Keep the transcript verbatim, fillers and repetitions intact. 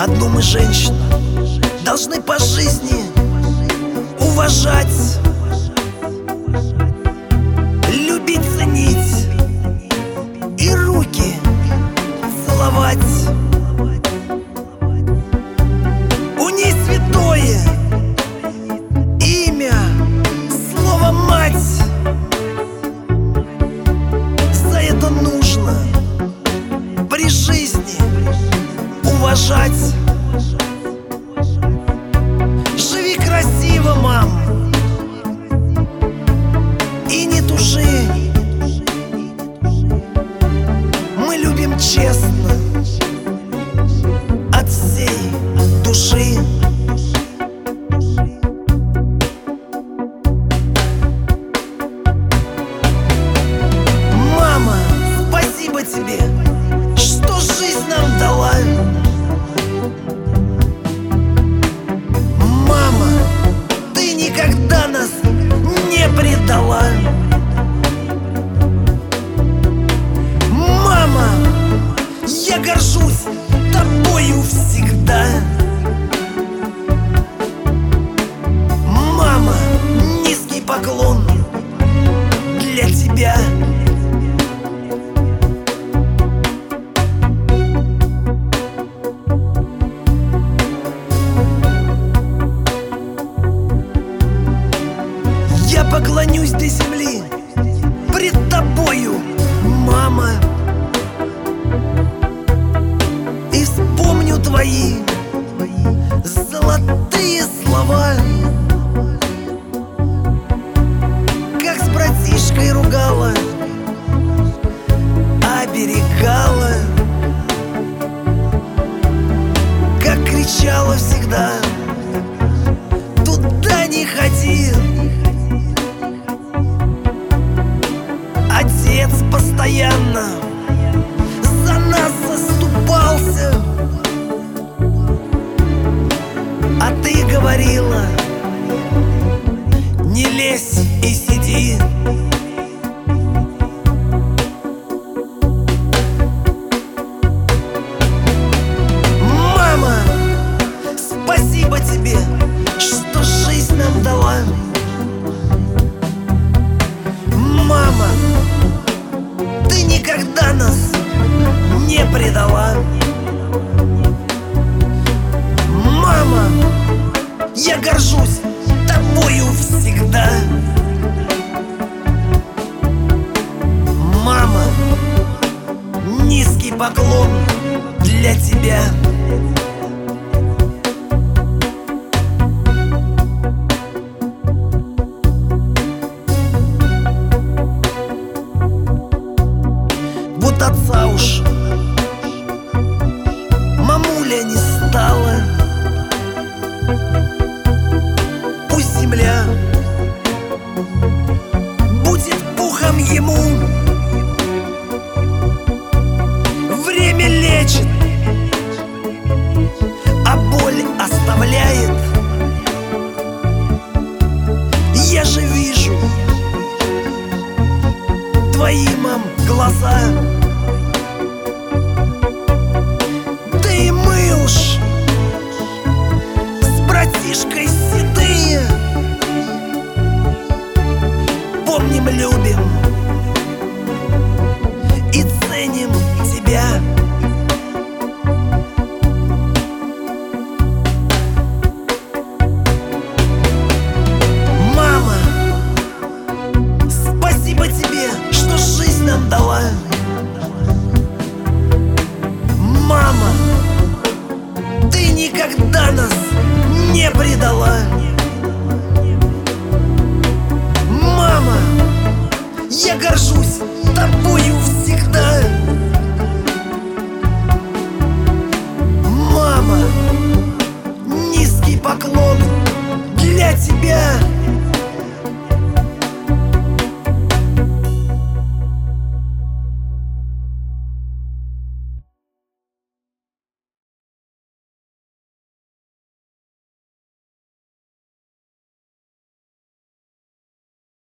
Одну мы, женщину, должны по жизни уважать, любить, ценить и руки целовать. У ней святое имя, слово «мать». За это нужно при жизни уважать. Живи красиво, мам, и не тужи. Мы любим честно, от всей души. Мама, спасибо тебе, что жизнь нам дала. Мама, ты никогда нас не предала. Мама, я горжусь тобою всегда. Мама, низкий поклон для тебя. Я поклонюсь до земли пред тобою, мама, и вспомню твои золотые слова. Как с братишкой ругала, оберегала, как кричала всегда: туда не ходи. Отец постоянно за нас заступался, а ты говорила: не лезь и сиди. Мама, спасибо тебе, что жизнь нам дала. Мама, ты никогда нас не предала. Мама, я горжусь тобою всегда. Мама, низкий поклон для тебя. Вот отца уж мамуля не стала. Пусть земля будет пухом ему. Время лечит, а боль оставляет. Я же вижу твои, мам, глаза. Да и мы уж с братишкой седые помним, любим и ценим тебя. Мама, спасибо тебе, что жизнь нам дала. Мама, ты никогда нас не предала. Мама, я горжусь тобою всегда.